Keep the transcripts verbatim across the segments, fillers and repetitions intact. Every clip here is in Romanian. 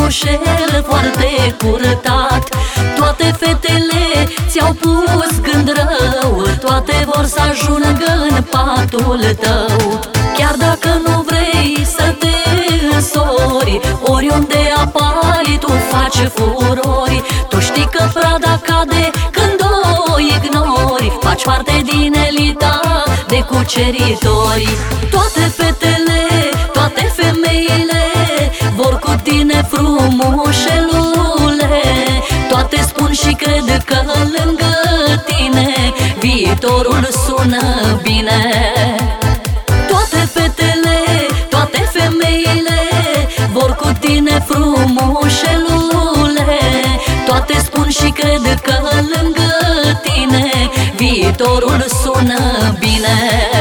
frumușel foarte curătat. Toate fetele ți-au pus gând rău, toate vor să ajungă în patul tău. Chiar dacă nu vrei să te însori, oriunde apari tu faci furori. Tu știi că prada cade când o ignori, faci parte din elita de cuceritori. Toate fetele, toate femeile vor cu tine, frumușelule. Toate spun și cred că lângă tine viitorul sună bine. Toate fetele, toate femeile vor cu tine, frumușelule. Toate spun și cred că lângă tine viitorul sună bine.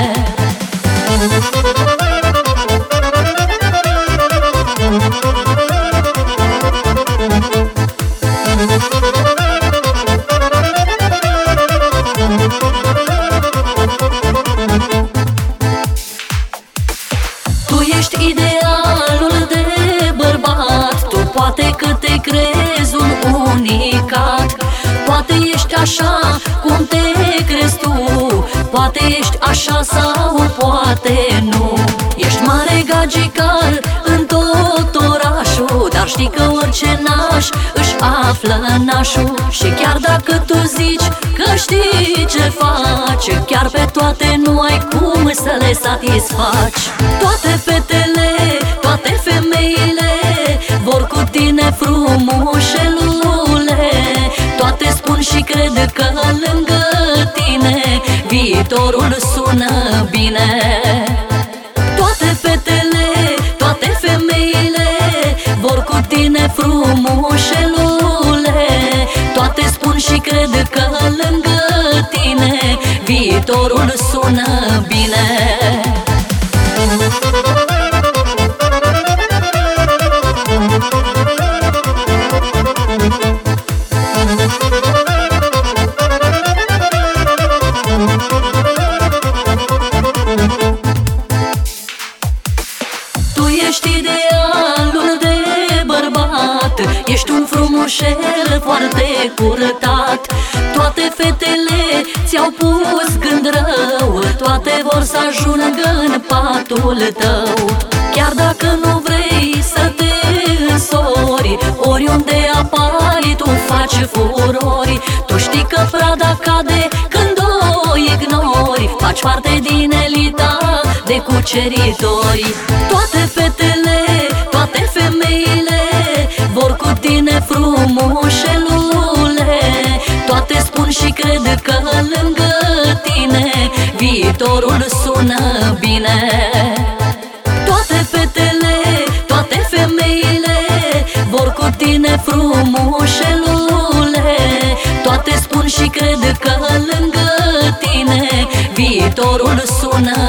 Tu ești idealul de bărbat, tu poate că te crezi un unicat. Poate ești așa cum te crezi tu, poate ești așa sau poate nu. Ești mare gagicar în tot orașul, dar știi că orice naș își află nașul. Și chiar dacă tu zici că știi ce faci, chiar pe toate nu ai cum să le satisfaci. Toate fetele, toate femeile vor cu tine, frumușelule. Toate spun și cred că lângă tine viitorul sună bine. Toate fetele, toate femeile vor cu tine, frumușelule. Toate spun și cred că lângă tine viitorul sună bine. Tu ești idealul de bărbat, ești un frumușel foarte curătat. Toate fetele ți-au pus gând rău, toate vor să ajungă în patul tău. Chiar dacă nu vrei să te însori, oriunde apari tu faci furori. Tu știi că prada cade când o ignori, faci parte din elita de cuceritori. Toate fetele, toate femeile vor cu tine, frumușelule. Toate spun și cred că lângă tine viitorul sună bine. Toate fetele, toate femeile vor cu tine, frumușelule. Toate spun și cred că lângă tine viitorul sună